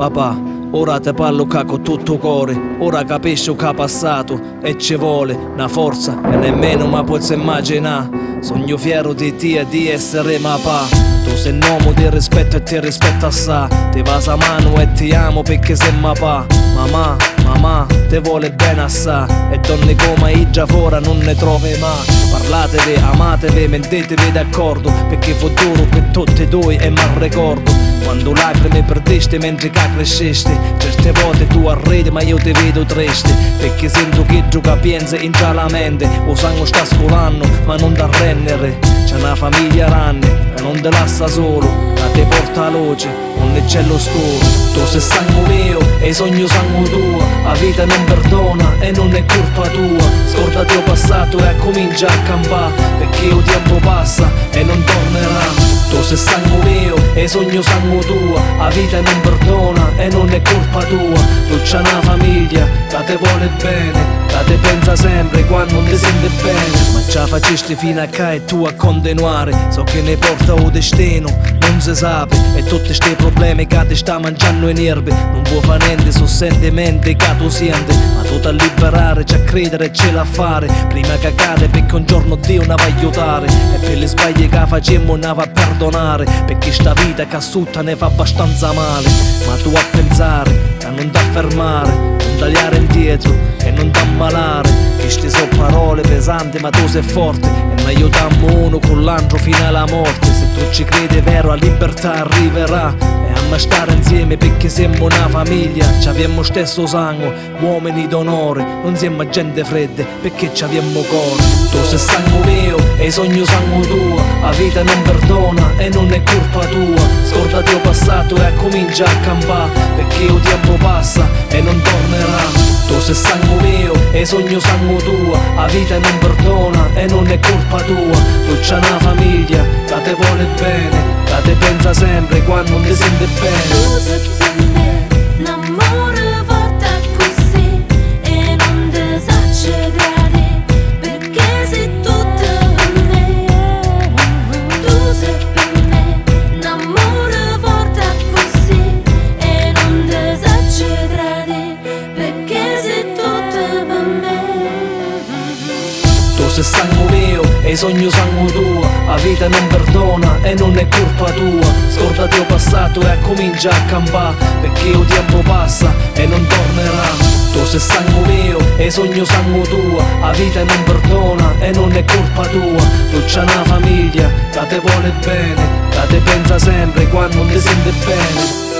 Papà, ora te parlo qua con tutto cuore, ora capisco che ha passato e ci vuole una forza che nemmeno mi puoi immaginare. Sogno fiero di te e di essere papà. Tu sei un uomo di rispetto e ti rispetto assai. Ti va a mano e ti amo perché sei papà. Mamma, te vuole bene assai. E donne come i già fora non ne trovi mai. Parlatevi, amatevi, mettetevi d'accordo, perché fu duro per tutti e due e mi ricordo quando lacrime perdeste mentre che cresceste. Certe volte tu arredi ma io ti vedo triste, perché sento che gioca piensa in già la mente. O sangue sta scolando ma non da rendere. C'è una famiglia grande e non te lascia solo, ma ti porta luce, non c'è lo scuro. Tu sei sangue mio e sogno sangue tuo. La vita non perdona e non è colpa tua. Scordati il passato e comincia a campare, perché il tempo passa e non tornerà. Tu sei sangue mio e sogno sangue tuo. La vita non perdona e non è colpa tua. Tu c'hai una famiglia che ti vuole bene, che ti pensa sempre quando non ti senti bene. Ma ce la facesti fino a qua e tu a continuare. So che ne porta il destino, non si sa, e tutti sti problemi che ti sta mangiando i nervi. Non può fare niente su sentimenti che tu senti, ma tu da liberare, c'è a credere e ce la fare. Prima che cade perché un giorno Dio ne va a aiutare, e per le sbaglie che facemmo ne va a perdonare, perché sta vita che assunta ne fa abbastanza male. Ma tu a pensare, a non t'affermare, non tagliare indietro e non t'ammalare. Queste sono parole pesanti ma tu sei forte, e meglio dammo uno con l'altro fino alla morte. Se tu ci credi è vero, la libertà arriverà, e a me stare insieme perché siamo una famiglia. Ci abbiamo stesso sangue, uomini d'onore, non siamo gente fredda perché ci abbiamo cuore. Tu sei sangue mio e sogno sangue tuo. La vita non perdona e non è colpa tua. Scordati il passato e comincia a campare, perché il tempo passa e non tornerà. Tu sei sangue mio e sogno sangue tuo. La vita non perdona e non è colpa tua. Tu c'hai una famiglia che ti vuole bene, che ti pensa sempre quando non ti senti bene. Tu sei per me un amore forte così e non ti esagerare, perché sei tutto per me. Tu sei per me un amore forte così e non ti esagerare, perché sei tutto per me. Tu sei sangue mio e sogno sangue tuo. La vita non perdona e non è colpa tua. Scordati il passato e comincia a campare, perché il tempo passa e non tornerà. Tu sei sangue mio e sogno sangue tuo. La vita non perdona e non è colpa tua. Tu c'hai una famiglia che ti vuole bene, che ti pensa sempre quando non ti senti bene.